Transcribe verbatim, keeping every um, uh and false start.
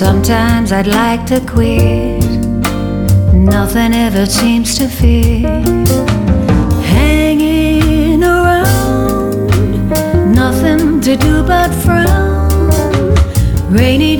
Sometimes I'd like to quit. Nothing ever seems to fit. Hanging around, nothing to do but frown. Rainy